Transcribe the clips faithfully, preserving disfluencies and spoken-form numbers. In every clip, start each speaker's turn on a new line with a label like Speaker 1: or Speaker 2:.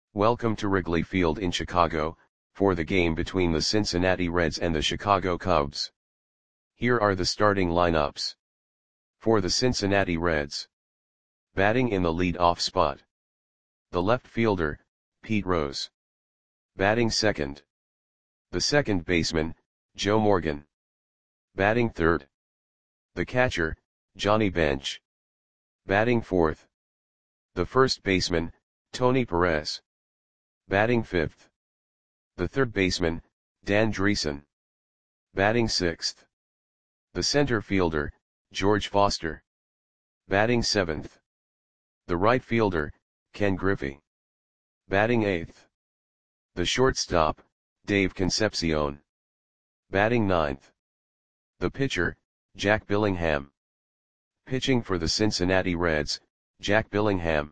Speaker 1: Welcome to Wrigley Field in Chicago, for the game between the Cincinnati Reds and the Chicago Cubs. Here are the starting lineups. For the Cincinnati Reds. Batting in the lead-off spot. The left fielder, Pete Rose. Batting second. The second baseman, Joe Morgan. Batting third. The catcher, Johnny Bench. Batting fourth. The first baseman, Tony Perez. Batting fifth. The third baseman, Dan Driessen. Batting sixth. The center fielder, George Foster. Batting seventh. The right fielder, Ken Griffey. Batting eighth. The shortstop, Dave Concepcion. Batting ninth. The pitcher, Jack Billingham. Pitching for the Cincinnati Reds, Jack Billingham.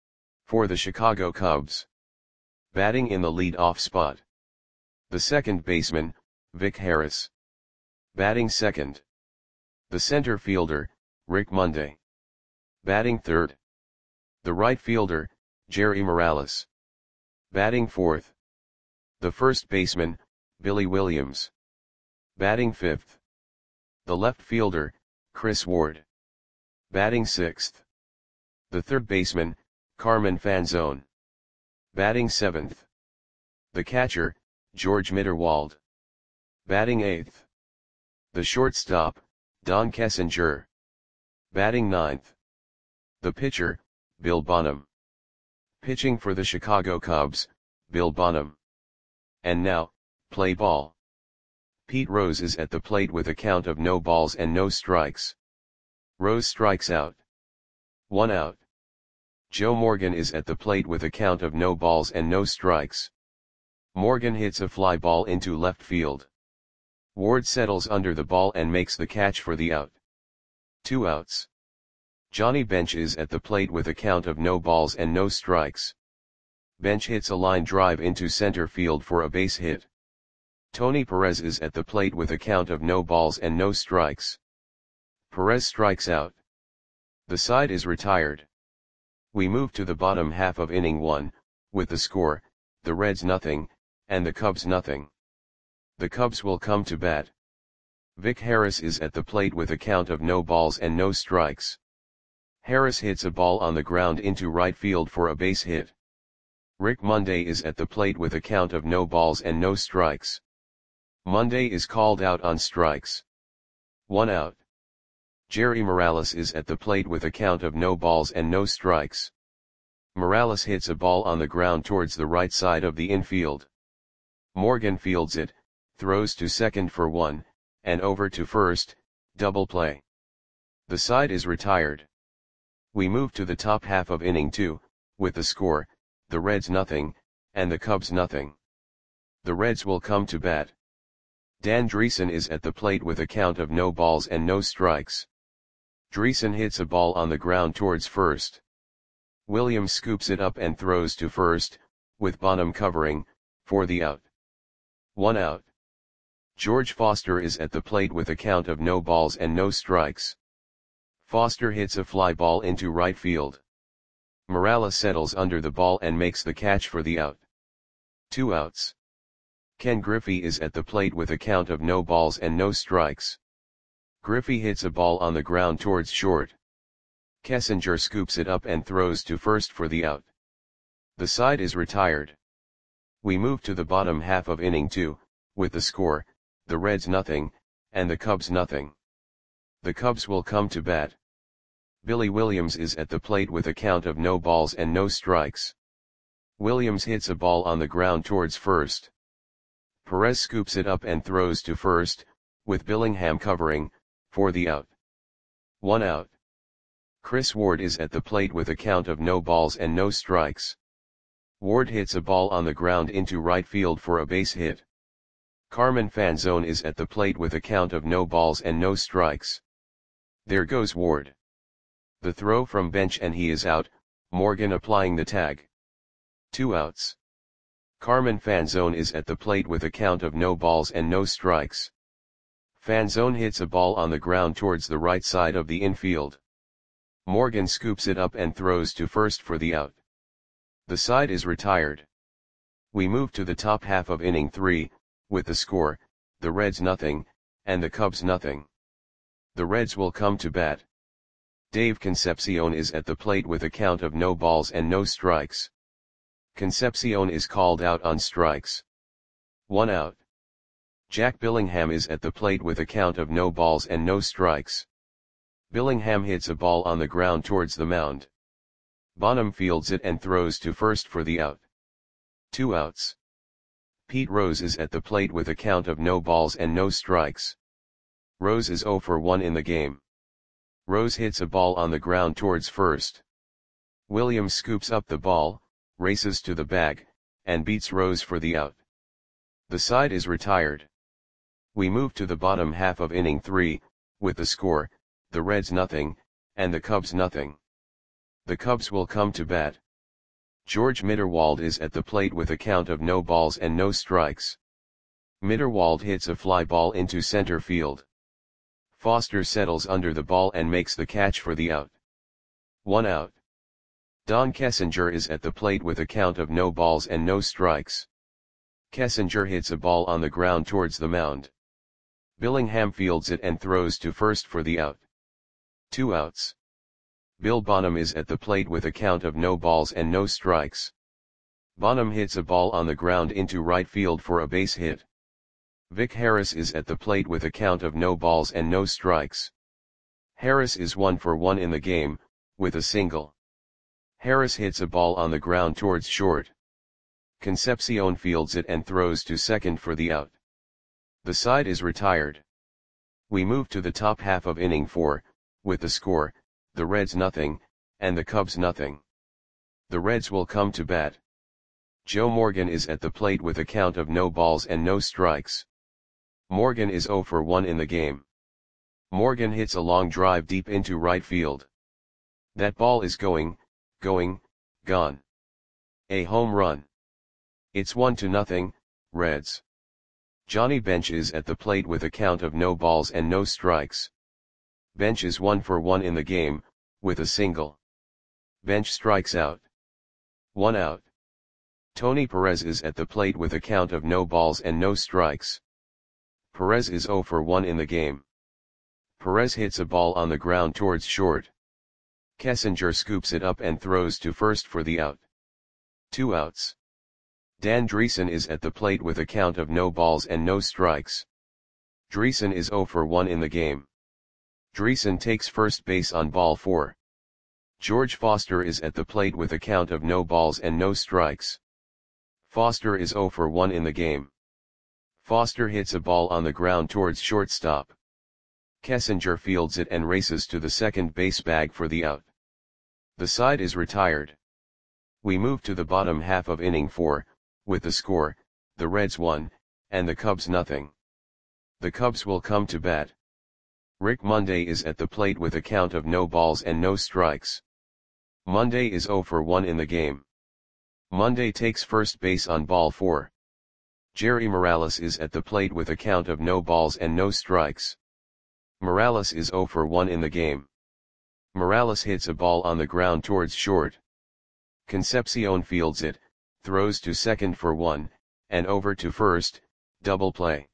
Speaker 1: For the Chicago Cubs. Batting in the lead-off spot. The second baseman, Vic Harris. Batting second. The center fielder, Rick Monday. Batting third. The right fielder, Jerry Morales. Batting fourth. The first baseman, Billy Williams. Batting fifth. The left fielder, Chris Ward. Batting sixth. The third baseman, Carmen Fanzone. Batting seventh. The catcher, George Mitterwald. Batting eighth. The shortstop, Don Kessinger. Batting ninth. The pitcher, Bill Bonham. Pitching for the Chicago Cubs, Bill Bonham. And now, play ball. Pete Rose is at the plate with a count of no balls and no strikes. Rose strikes out. One out. Joe Morgan is at the plate with a count of no balls and no strikes. Morgan hits a fly ball into left field. Ward settles under the ball and makes the catch for the out. Two outs. Johnny Bench is at the plate with a count of no balls and no strikes. Bench hits a line drive into center field for a base hit. Tony Perez is at the plate with a count of no balls and no strikes. Perez strikes out. The side is retired. We move to the bottom half of inning one, with the score, the Reds nothing, and the Cubs nothing. The Cubs will come to bat. Vic Harris is at the plate with a count of no balls and no strikes. Harris hits a ball on the ground into right field for a base hit. Rick Monday is at the plate with a count of no balls and no strikes. Monday is called out on strikes. One out. Jerry Morales is at the plate with a count of no balls and no strikes. Morales hits a ball on the ground towards the right side of the infield. Morgan fields it, throws to second for one, and over to first, double play. The side is retired. We move to the top half of inning two, with the score, the Reds nothing, and the Cubs nothing. The Reds will come to bat. Dan Driessen is at the plate with a count of no balls and no strikes. Driessen hits a ball on the ground towards first. Williams scoops it up and throws to first, with Bonham covering, for the out. One out. George Foster is at the plate with a count of no balls and no strikes. Foster hits a fly ball into right field. Morales settles under the ball and makes the catch for the out. Two outs. Ken Griffey is at the plate with a count of no balls and no strikes. Griffey hits a ball on the ground towards short. Kessinger scoops it up and throws to first for the out. The side is retired. We move to the bottom half of inning two, with the score, the Reds nothing, and the Cubs nothing. The Cubs will come to bat. Billy Williams is at the plate with a count of no balls and no strikes. Williams hits a ball on the ground towards first. Perez scoops it up and throws to first, with Billingham covering, for the out. One out. Chris Ward is at the plate with a count of no balls and no strikes. Ward hits a ball on the ground into right field for a base hit. Carmen Fanzone is at the plate with a count of no balls and no strikes. There goes Ward. The throw from Bench and he is out, Morgan applying the tag. Two outs. Carmen Fanzone is at the plate with a count of no balls and no strikes. Fanzone hits a ball on the ground towards the right side of the infield. Morgan scoops it up and throws to first for the out. The side is retired. We move to the top half of inning three, with the score, the Reds nothing, and the Cubs nothing. The Reds will come to bat. Dave Concepcion is at the plate with a count of no balls and no strikes. Concepcion is called out on strikes. One out. Jack Billingham is at the plate with a count of no balls and no strikes. Billingham hits a ball on the ground towards the mound. Bonham fields it and throws to first for the out. Two outs. Pete Rose is at the plate with a count of no balls and no strikes. Rose is oh for one in the game. Rose hits a ball on the ground towards first. Williams scoops up the ball, races to the bag, and beats Rose for the out. The side is retired. We move to the bottom half of inning three, with the score, the Reds nothing, and the Cubs nothing. The Cubs will come to bat. George Mitterwald is at the plate with a count of no balls and no strikes. Mitterwald hits a fly ball into center field. Foster settles under the ball and makes the catch for the out. One out. Don Kessinger is at the plate with a count of no balls and no strikes. Kessinger hits a ball on the ground towards the mound. Billingham fields it and throws to first for the out. Two outs. Bill Bonham is at the plate with a count of no balls and no strikes. Bonham hits a ball on the ground into right field for a base hit. Vic Harris is at the plate with a count of no balls and no strikes. Harris is one for one in the game, with a single. Harris hits a ball on the ground towards short. Concepcion fields it and throws to second for the out. The side is retired. We move to the top half of inning four, with the score, the Reds nothing, and the Cubs nothing. The Reds will come to bat. Joe Morgan is at the plate with a count of no balls and no strikes. Morgan is oh for one in the game. Morgan hits a long drive deep into right field. That ball is going, going, gone. A home run. It's one to nothing, Reds. Johnny Bench is at the plate with a count of no balls and no strikes. Bench is one for one in the game, with a single. Bench strikes out. One out. Tony Perez is at the plate with a count of no balls and no strikes. Perez is oh for one in the game. Perez hits a ball on the ground towards short. Kessinger scoops it up and throws to first for the out. Two outs. Dan Dreesen is at the plate with a count of no balls and no strikes. Dreesen is oh for one in the game. Dreesen takes first base on ball four. George Foster is at the plate with a count of no balls and no strikes. Foster is oh for one in the game. Foster hits a ball on the ground towards shortstop. Kessinger fields it and races to the second base bag for the out. The side is retired. We move to the bottom half of inning four, with the score, the Reds one, and the Cubs nothing. The Cubs will come to bat. Rick Monday is at the plate with a count of no balls and no strikes. Monday is oh for one in the game. Monday takes first base on ball four. Jerry Morales is at the plate with a count of no balls and no strikes. Morales is oh for one in the game. Morales hits a ball on the ground towards short. Concepcion fields it, throws to second for one, and over to first, double play.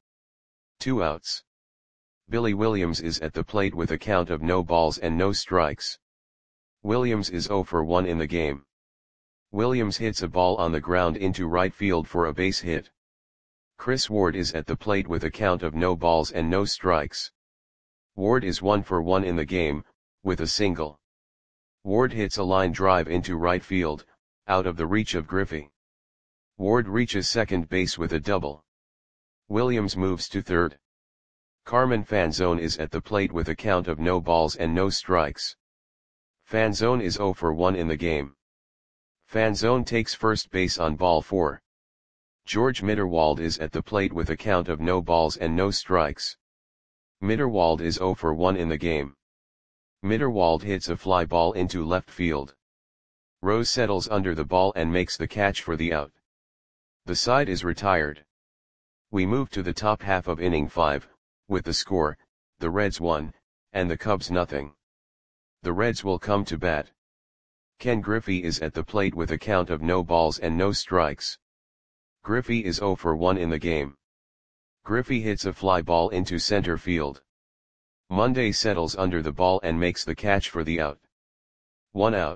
Speaker 1: Two outs. Billy Williams is at the plate with a count of no balls and no strikes. Williams is oh for one in the game. Williams hits a ball on the ground into right field for a base hit. Chris Ward is at the plate with a count of no balls and no strikes. Ward is one for one in the game, with a single. Ward hits a line drive into right field, out of the reach of Griffey. Ward reaches second base with a double. Williams moves to third. Carmen Fanzone is at the plate with a count of no balls and no strikes. Fanzone is oh for one in the game. Fanzone takes first base on ball four. George Mitterwald is at the plate with a count of no balls and no strikes. Mitterwald is oh for one in the game. Mitterwald hits a fly ball into left field. Rose settles under the ball and makes the catch for the out. The side is retired. We move to the top half of inning five, with the score, the Reds one, and the Cubs nothing. The Reds will come to bat. Ken Griffey is at the plate with a count of no balls and no strikes. Griffey is zero for one in the game. Griffey hits a fly ball into center field. Monday settles under the ball and makes the catch for the out. One out.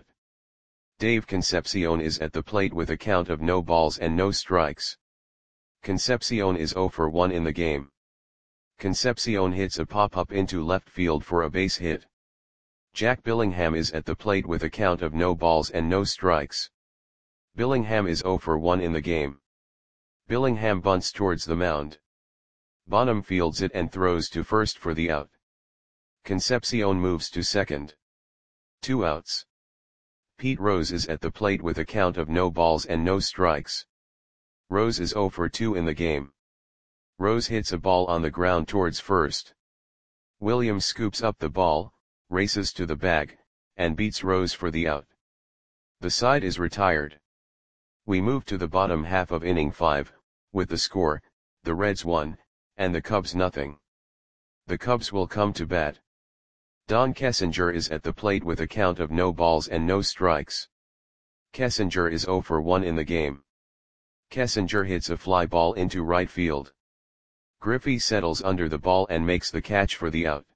Speaker 1: Dave Concepcion is at the plate with a count of no balls and no strikes. Concepcion is zero for one in the game. Concepcion hits a pop-up into left field for a base hit. Jack Billingham is at the plate with a count of no balls and no strikes. Billingham is zero for one in the game. Billingham bunts towards the mound. Bonham fields it and throws to first for the out. Concepcion moves to second. Two outs. Pete Rose is at the plate with a count of no balls and no strikes. Rose is zero for two in the game. Rose hits a ball on the ground towards first. Williams scoops up the ball, races to the bag, and beats Rose for the out. The side is retired. We move to the bottom half of inning five, with the score, the Reds one, and the Cubs nothing. The Cubs will come to bat. Don Kessinger is at the plate with a count of no balls and no strikes. Kessinger is zero for one in the game. Kessinger hits a fly ball into right field. Griffey settles under the ball and makes the catch for the out.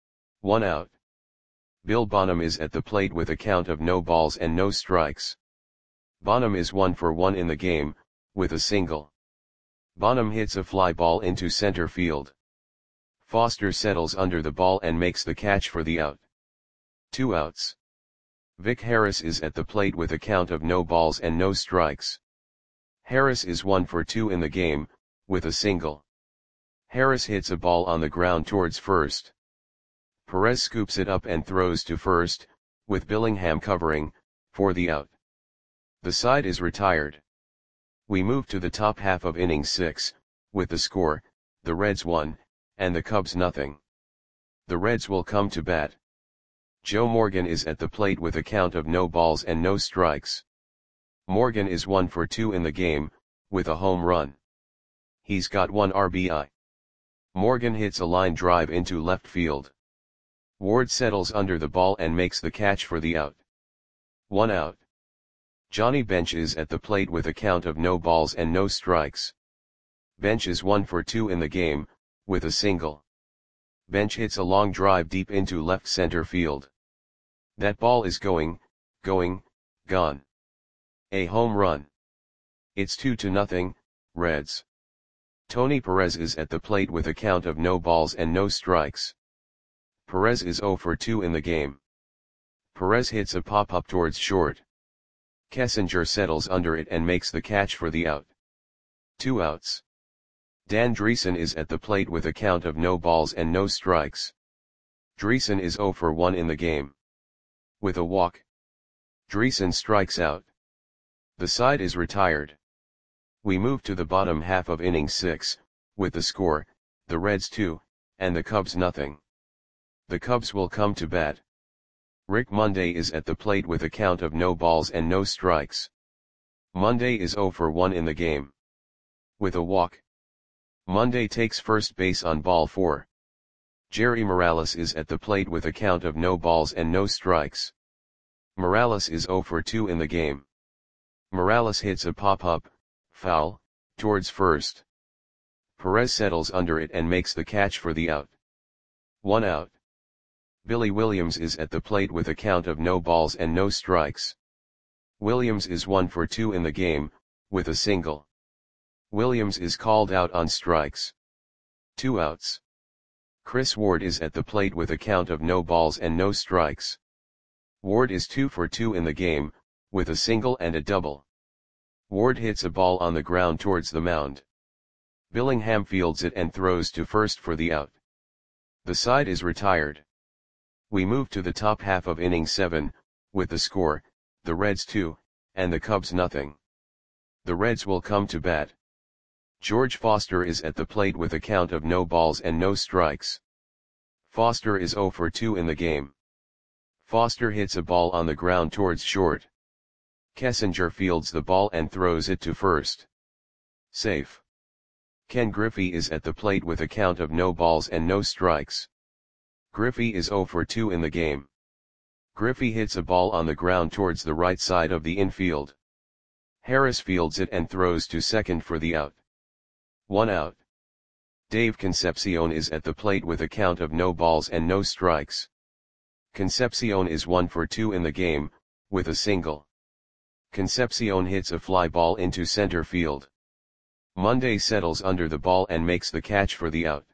Speaker 1: One out. Bill Bonham is at the plate with a count of no balls and no strikes. Bonham is one for one in the game, with a single. Bonham hits a fly ball into center field. Foster settles under the ball and makes the catch for the out. Two outs. Vic Harris is at the plate with a count of no balls and no strikes. Harris is one for two in the game, with a single. Harris hits a ball on the ground towards first. Perez scoops it up and throws to first, with Billingham covering, for the out. The side is retired. We move to the top half of inning six, with the score, the Reds one, and the Cubs nothing. The Reds will come to bat. Joe Morgan is at the plate with a count of no balls and no strikes. Morgan is one for two in the game, with a home run. He's got one R B I. Morgan hits a line drive into left field. Ward settles under the ball and makes the catch for the out. One out. Johnny Bench is at the plate with a count of no balls and no strikes. Bench is one for two in the game, with a single. Bench hits a long drive deep into left center field. That ball is going, going, gone. A home run. It's two to nothing, Reds. Tony Perez is at the plate with a count of no balls and no strikes. Perez is zero for two in the game. Perez hits a pop-up towards short. Kessinger settles under it and makes the catch for the out. Two outs. Dan Dreesen is at the plate with a count of no balls and no strikes. Dreesen is zero for one in the game. With a walk. Dreesen strikes out. The side is retired. We move to the bottom half of inning six, with the score, the Reds two, and the Cubs nothing. The Cubs will come to bat. Rick Monday is at the plate with a count of no balls and no strikes. Monday is zero for one in the game. With a walk. Monday takes first base on ball four. Jerry Morales is at the plate with a count of no balls and no strikes. Morales is zero for two in the game. Morales hits a pop-up, foul, towards first. Perez settles under it and makes the catch for the out. One out. Billy Williams is at the plate with a count of no balls and no strikes. Williams is one for two in the game, with a single. Williams is called out on strikes. Two outs. Chris Ward is at the plate with a count of no balls and no strikes. Ward is two for two in the game, with a single and a double. Ward hits a ball on the ground towards the mound. Billingham fields it and throws to first for the out. The side is retired. We move to the top half of inning seven, with the score, the Reds two, and the Cubs nothing. The Reds will come to bat. George Foster is at the plate with a count of no balls and no strikes. Foster is zero for two in the game. Foster hits a ball on the ground towards short. Kessinger fields the ball and throws it to first. Safe. Ken Griffey is at the plate with a count of no balls and no strikes. Griffey is zero for two in the game. Griffey hits a ball on the ground towards the right side of the infield. Harris fields it and throws to second for the out. One out. Dave Concepcion is at the plate with a count of no balls and no strikes. Concepcion is one for two in the game, with a single. Concepcion hits a fly ball into center field. Monday settles under the ball and makes the catch for the out.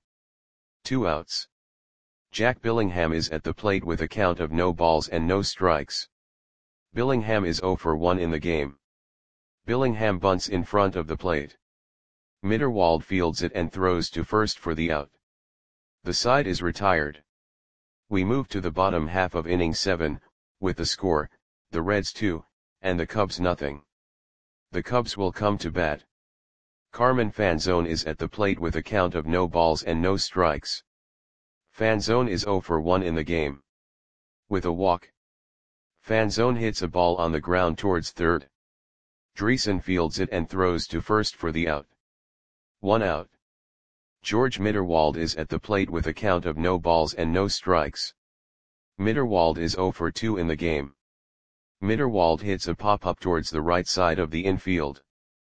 Speaker 1: Two outs. Jack Billingham is at the plate with a count of no balls and no strikes. Billingham is zero for one in the game. Billingham bunts in front of the plate. Mitterwald fields it and throws to first for the out. The side is retired. We move to the bottom half of inning seven, with the score, the Reds two, and the Cubs nothing. The Cubs will come to bat. Carmen Fanzone is at the plate with a count of no balls and no strikes. Fanzone is zero for one in the game. With a walk. Fanzone hits a ball on the ground towards third. Dreesen fields it and throws to first for the out. One out. George Mitterwald is at the plate with a count of no balls and no strikes. Mitterwald is zero for two in the game. Mitterwald hits a pop-up towards the right side of the infield.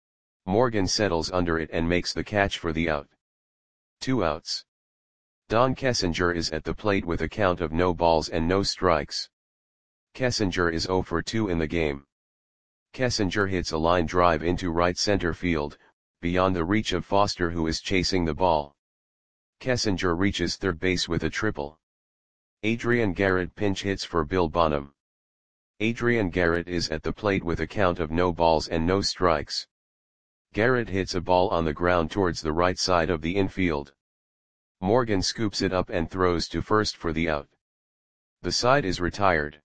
Speaker 1: Morgan settles under it and makes the catch for the out. Two outs. Don Kessinger is at the plate with a count of no balls and no strikes. Kessinger is zero for two in the game. Kessinger hits a line drive into right center field, beyond the reach of Foster, who is chasing the ball. Kessinger reaches third base with a triple. Adrian Garrett pinch hits for Bill Bonham. Adrian Garrett is at the plate with a count of no balls and no strikes. Garrett hits a ball on the ground towards the right side of the infield. Morgan scoops it up and throws to first for the out. The side is retired.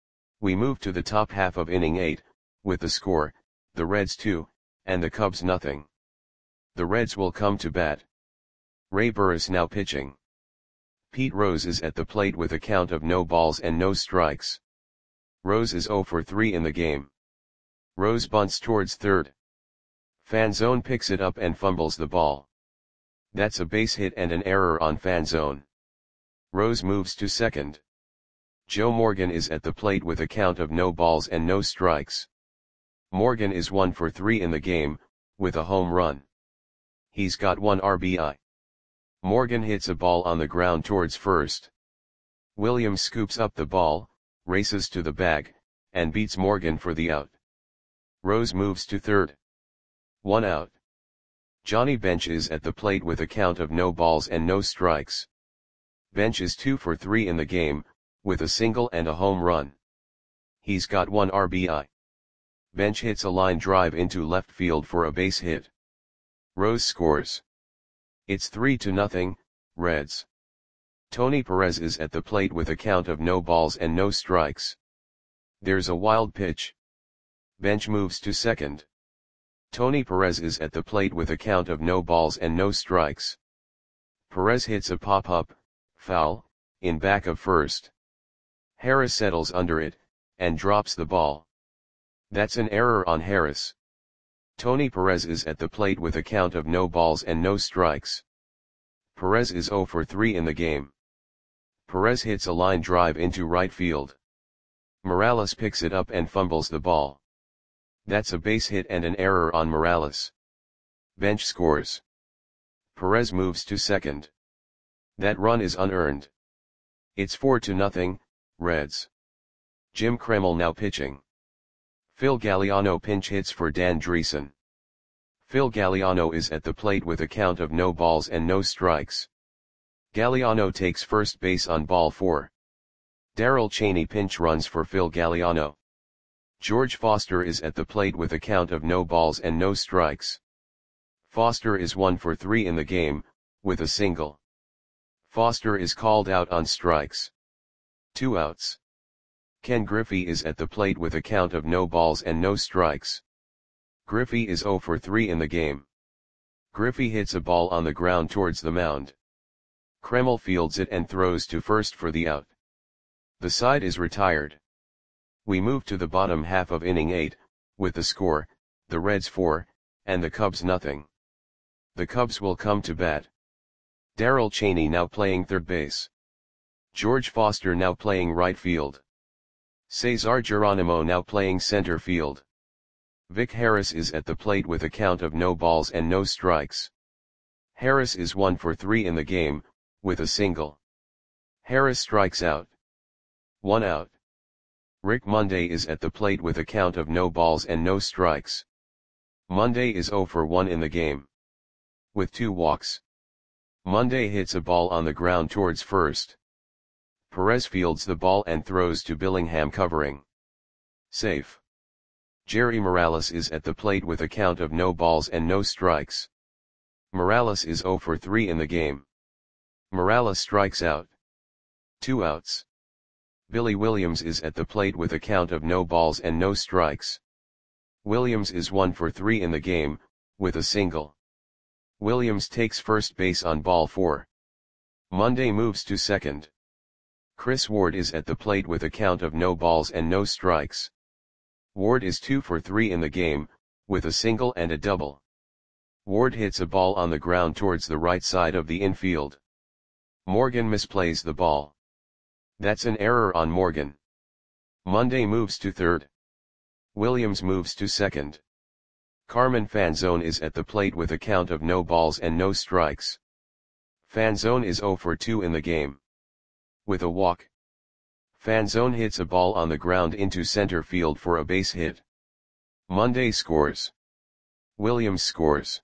Speaker 1: We move to the top half of inning eight, with the score, the Reds two, and the Cubs nothing. The Reds will come to bat. Ray Burris now pitching. Pete Rose is at the plate with a count of no balls and no strikes. Rose is zero for three in the game. Rose bunts towards third. Fanzone picks it up and fumbles the ball. That's a base hit and an error on Fanzone. Rose moves to second. Joe Morgan is at the plate with a count of no balls and no strikes. Morgan is one for three in the game, with a home run. He's got one R B I. Morgan hits a ball on the ground towards first. Williams scoops up the ball, races to the bag, and beats Morgan for the out. Rose moves to third. One out. Johnny Bench is at the plate with a count of no balls and no strikes. Bench is two for three in the game, with a single and a home run. He's got one R B I. Bench hits a line drive into left field for a base hit. Rose scores. It's three to nothing, Reds. Tony Perez is at the plate with a count of no balls and no strikes. There's a wild pitch. Bench moves to second. Tony Perez is at the plate with a count of no balls and no strikes. Perez hits a pop-up, foul, in back of first. Harris settles under it, and drops the ball. That's an error on Harris. Tony Perez is at the plate with a count of no balls and no strikes. Perez is zero for three in the game. Perez hits a line drive into right field. Morales picks it up and fumbles the ball. That's a base hit and an error on Morales. Bench scores. Perez moves to second. That run is unearned. It's four to nothing, Reds. Jim Kremel now pitching. Phil Galliano pinch hits for Dan Dreesen. Phil Galliano is at the plate with a count of no balls and no strikes. Galliano takes first base on ball four. Darrell Chaney pinch runs for Phil Galliano. George Foster is at the plate with a count of no balls and no strikes. Foster is one for three in the game, with a single. Foster is called out on strikes. Two outs. Ken Griffey is at the plate with a count of no balls and no strikes. Griffey is zero for three in the game. Griffey hits a ball on the ground towards the mound. Kremel fields it and throws to first for the out. The side is retired. We move to the bottom half of inning eight, with the score, the Reds four, and the Cubs nothing. The Cubs will come to bat. Darrell Chaney now playing third base. George Foster now playing right field. Cesar Geronimo now playing center field. Vic Harris is at the plate with a count of no balls and no strikes. Harris is one for three in the game, with a single. Harris strikes out. One out. Rick Monday is at the plate with a count of no balls and no strikes. Monday is zero for one in the game. With two walks. Monday hits a ball on the ground towards first. Perez fields the ball and throws to Billingham covering. Safe. Jerry Morales is at the plate with a count of no balls and no strikes. Morales is zero for three in the game. Morales strikes out. Two outs. Billy Williams is at the plate with a count of no balls and no strikes. Williams is one for three in the game, with a single. Williams takes first base on ball four. Monday moves to second. Chris Ward is at the plate with a count of no balls and no strikes. Ward is two for three in the game, with a single and a double. Ward hits a ball on the ground towards the right side of the infield. Morgan misplays the ball. That's an error on Morgan. Monday moves to third. Williams moves to second. Carmen Fanzone is at the plate with a count of no balls and no strikes. Fanzone is zero for two in the game. With a walk. Fanzone hits a ball on the ground into center field for a base hit. Monday scores. Williams scores.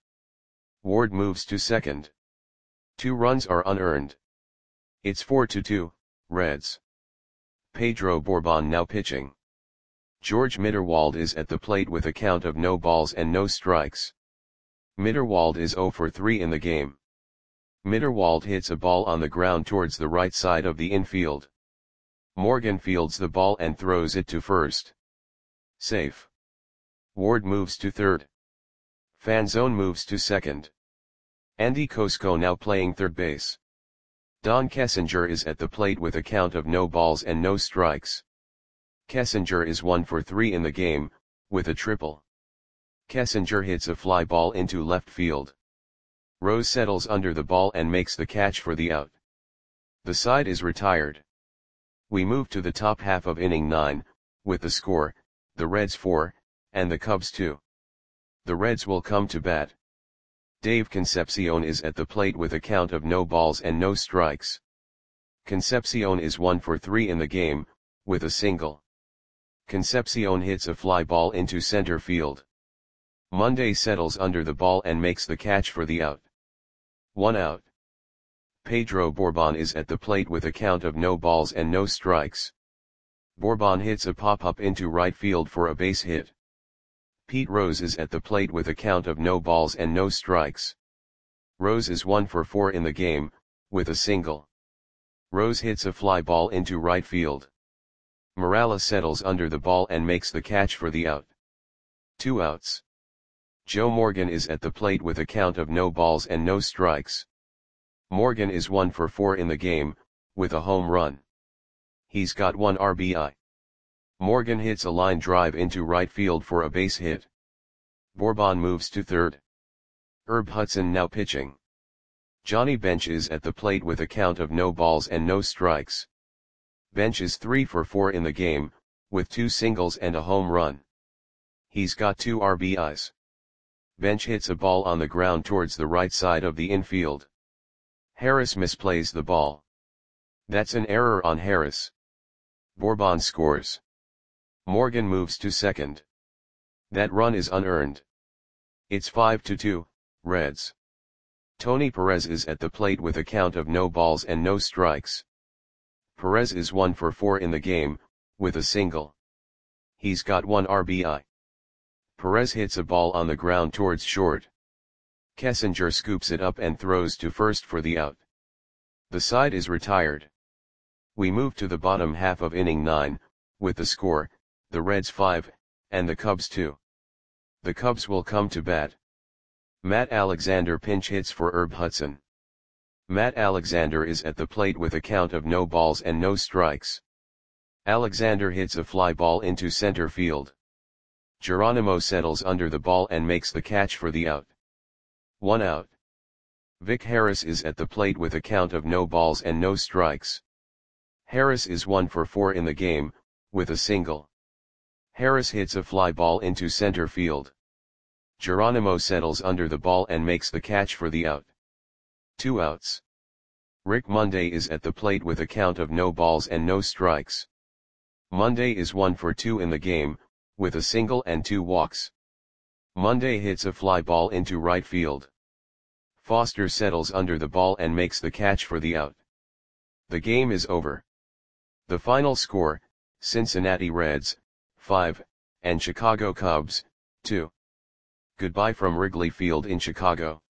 Speaker 1: Ward moves to second. Two runs are unearned. It's four to two, Reds. Pedro Bourbon now pitching. George Mitterwald is at the plate with a count of no balls and no strikes. Mitterwald is zero for three in the game. Mitterwald hits a ball on the ground towards the right side of the infield. Morgan fields the ball and throws it to first. Safe. Ward moves to third. Fanzone moves to second. Andy Cosco now playing third base. Don Kessinger is at the plate with a count of no balls and no strikes. Kessinger is one for three in the game, with a triple. Kessinger hits a fly ball into left field. Rose settles under the ball and makes the catch for the out. The side is retired. We move to the top half of inning nine, with the score, the Reds four, and the Cubs two. The Reds will come to bat. Dave Concepcion is at the plate with a count of no balls and no strikes. Concepcion is one for three in the game, with a single. Concepcion hits a fly ball into center field. Monday settles under the ball and makes the catch for the out. One out. Pedro Bourbon is at the plate with a count of no balls and no strikes. Bourbon hits a pop-up into right field for a base hit. Pete Rose is at the plate with a count of no balls and no strikes. Rose is one for four in the game, with a single. Rose hits a fly ball into right field. Morales settles under the ball and makes the catch for the out. Two outs. Joe Morgan is at the plate with a count of no balls and no strikes. Morgan is one for four in the game, with a home run. He's got one R B I. Morgan hits a line drive into right field for a base hit. Bourbon moves to third. Herb Hudson now pitching. Johnny Bench is at the plate with a count of no balls and no strikes. Bench is three for four in the game, with two singles and a home run. He's got two R B Is. Bench hits a ball on the ground towards the right side of the infield. Harris misplays the ball. That's an error on Harris. Bourbon scores. Morgan moves to second. That run is unearned. It's five to two, Reds. Tony Perez is at the plate with a count of no balls and no strikes. Perez is one for four in the game, with a single. He's got one R B I. Perez hits a ball on the ground towards short. Kessinger scoops it up and throws to first for the out. The side is retired. We move to the bottom half of inning nine, with the score, the Reds five, and the Cubs two. The Cubs will come to bat. Matt Alexander pinch hits for Herb Hudson. Matt Alexander is at the plate with a count of no balls and no strikes. Alexander hits a fly ball into center field. Geronimo settles under the ball and makes the catch for the out. One out. Vic Harris is at the plate with a count of no balls and no strikes. Harris is one for four in the game, with a single. Harris hits a fly ball into center field. Geronimo settles under the ball and makes the catch for the out. Two outs. Rick Monday is at the plate with a count of no balls and no strikes. Monday is one for two in the game, with a single and two walks. Monday hits a fly ball into right field. Foster settles under the ball and makes the catch for the out. The game is over. The final score, Cincinnati Reds, five, and Chicago Cubs, two. Goodbye from Wrigley Field in Chicago.